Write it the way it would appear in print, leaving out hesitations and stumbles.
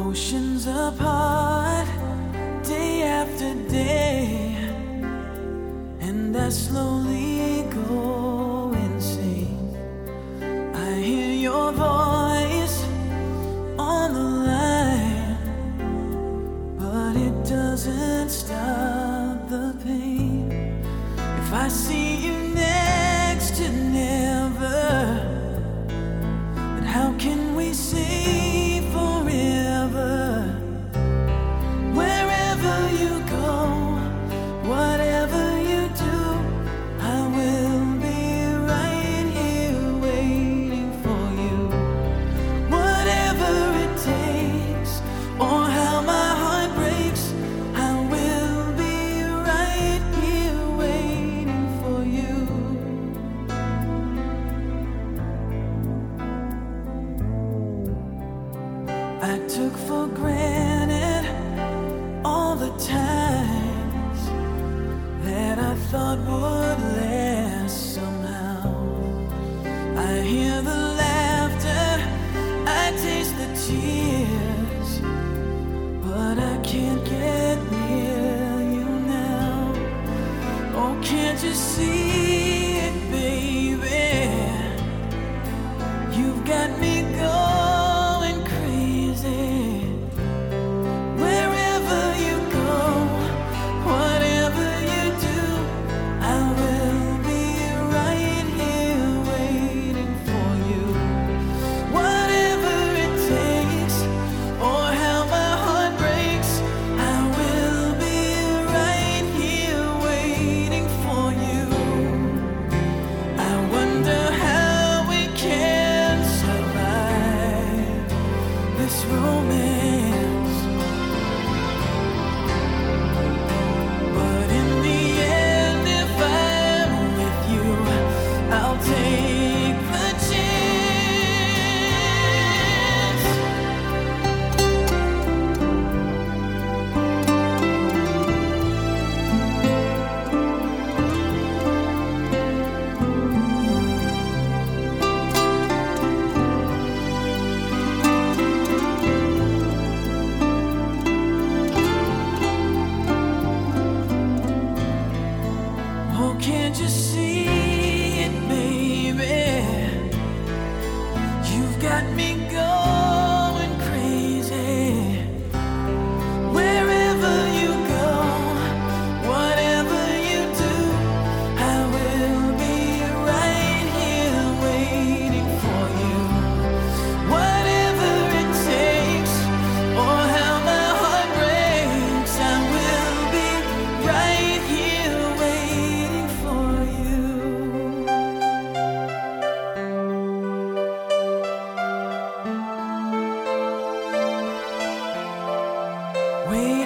Oceans apart, day after day, and I slowly go insane. I hear your voice on the line, but it doesn't stop the pain. If I see you next to never, then how can we say forever? Wherever you go, whatever you do, I will be right here waiting for you. Whatever it takes, or how my heart breaks, I will be right here waiting for you. I took for granted all the times that I thought would last somehow. I hear the laughter, I taste the tears, but I can't get near you now. Oh, can't you see it, baby? You've got me going crazy. Wherever you go, whatever you do, I will be right here waiting for you. Whatever it takes, or how my heart breaks, I will be right here waiting for you. I wonder how we can survive this romance, but in the end, if I'm with you, I'll take the chance. Oh, can't you see it, baby? You've got me going crazy. Wherever you go, whatever you do, I will be right here waiting for you. Whatever it takes, or how my heart breaks, I will be right here waiting for you. Waiting